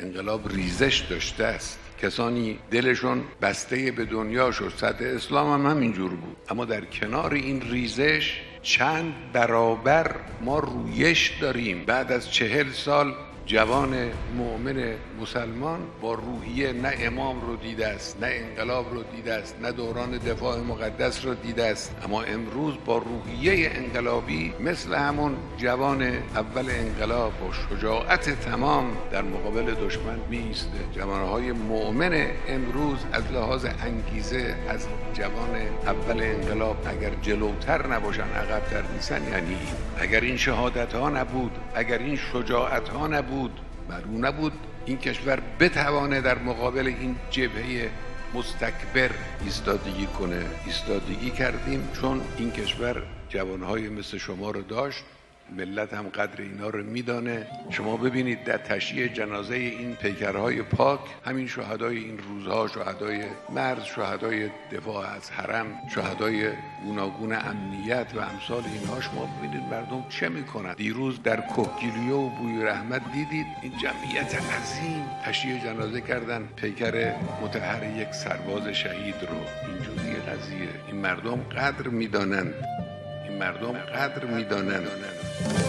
انقلاب ریزش داشته است. کسانی دلشون بسته به دنیا شد. سطح اسلام هم همینجور بود. اما در کنار این ریزش چند برابر ما رویش داریم. بعد از 40 سال جوان مؤمن مسلمان با روحیه نه امام رو دیده است، نه انقلاب رو دیده است، نه دوران دفاع مقدس رو دیده است، اما امروز با روحیه انقلابی مثل همون جوان اول انقلاب با شجاعت تمام در مقابل دشمن می‌ایسته. جوانهای مؤمن امروز از لحاظ انگیزه از جوان اول انقلاب اگر جلوتر نباشن، عقب‌تر نیستن. یعنی اگر این شهادت ها نبود، اگر این شجاعت ها نبود، معلوم نبود این کشور بتوانه در مقابل این جبهه مستکبر ایستادگی کنه. ایستادگی کردیم چون این کشور جوانهای مثل شما رو داشت. ملت هم قدر اینا رو میدانه. شما ببینید در تشییع جنازه این پیکرهای پاک، همین شهدای این روزها، شهدای مرز، شهدای دفاع از حرم، شهدای گوناگون امنیت و امثال اینها، شما ببینید مردم چه میکنن. دیروز در کهگیلویه و بوی رحمت دیدید این جمعیت عظیم تشییع جنازه کردن پیکر مطهر یک سرباز شهید رو. اینجوری قضیه. این مردم قدر میدانند. این مردم قدر میدانند.